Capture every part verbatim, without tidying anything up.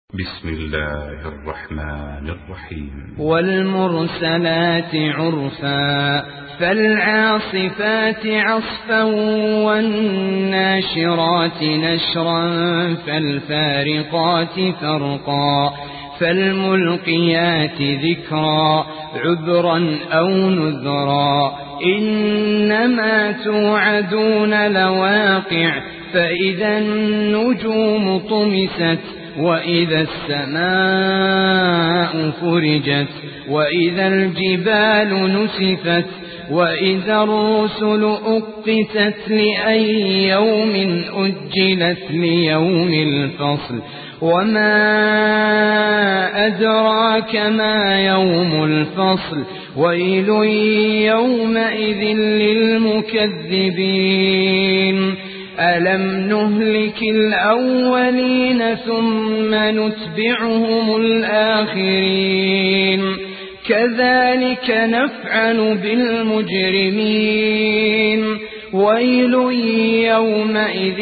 بسم الله الرحمن الرحيم. والمرسلات عرفا فالعاصفات عصفا والناشرات نشرا فالفارقات فرقا فالملقيات ذكرا عذرا أو نذرا إنما توعدون لواقع فإذا النجوم طمست وإذا السماء فرجت وإذا الجبال نسفت وإذا الرسل أقتت لأي يوم أجلت ليوم الفصل وما أدراك ما يوم الفصل ويل يومئذ للمكذبين ألم نهلك الأولين ثم نتبعهم الآخرين كذلك نفعل بالمجرمين ويل يومئذ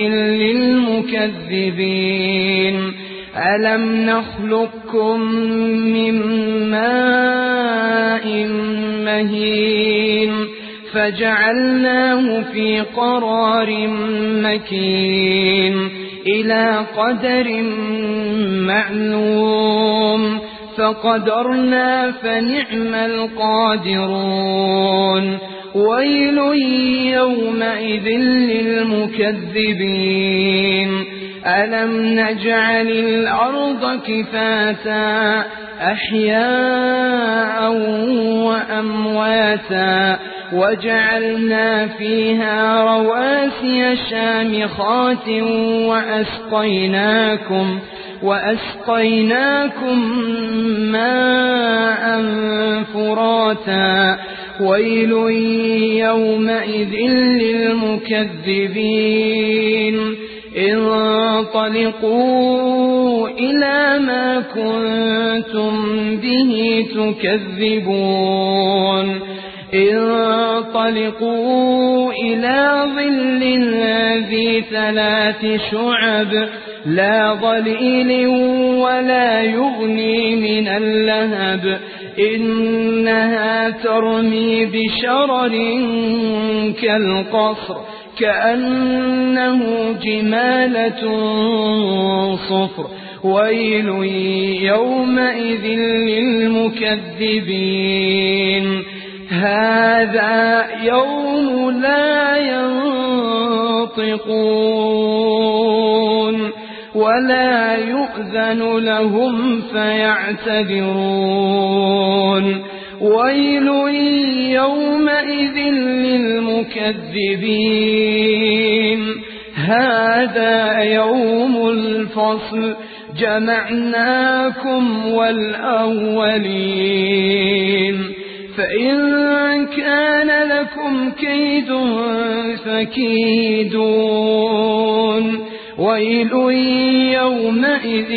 للمكذبين ألم نخلقكم من ماء مهين فجعلناه في قرار مكين إلى قدر معلوم فقدرنا فنعم القادرون ويل يومئذ للمكذبين ألم نجعل الأرض كفاتا أحياء وأمواتا وجعلنا فيها رواسي شامخات وأسقيناكم وأسقيناكم ماء فراتا ويل يومئذ للمكذبين انطلقوا إلى ما كنتم به تكذبون انطلقوا إلى ظل ذي ثلاث شعب لا ظليل ولا يغني من اللهب إنها ترمي بشرر كالقصر كأنه جمالة صفر ويل يومئذ للمكذبين هذا يوم لا ينطقون ولا يؤذن لهم فيعتذرون ويل يومئذ للمكذبين هذا يوم الفصل جمعناكم والأولين فإن كان لكم كيد فكيدون ويل يومئذ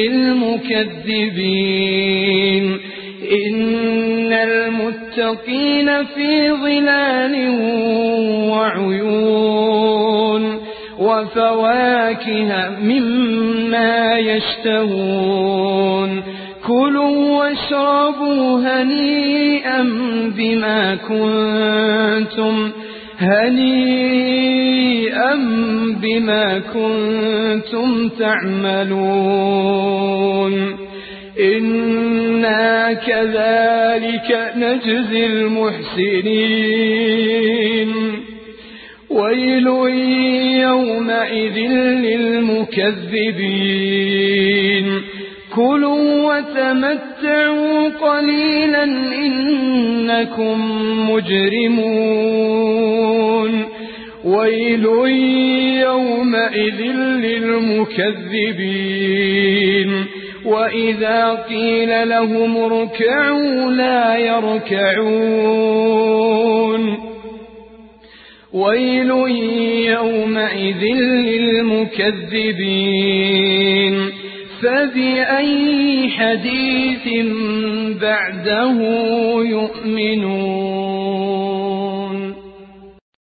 للمكذبين إن المتقين في ظلال وعيون وفواكه مما يشتهون كلوا واشربوا هنيئا بما كنتم هنيئا بما كنتم تعملون إنا كذلك نجزي المحسنين ويل يومئذ للمكذبين كلوا وتمتعوا قليلا إنكم مجرمون ويل يومئذ للمكذبين وإذا قيل لهم اركعوا لا يركعون ويل يومئذ للمكذبين فبأي حديث بعده يؤمنون.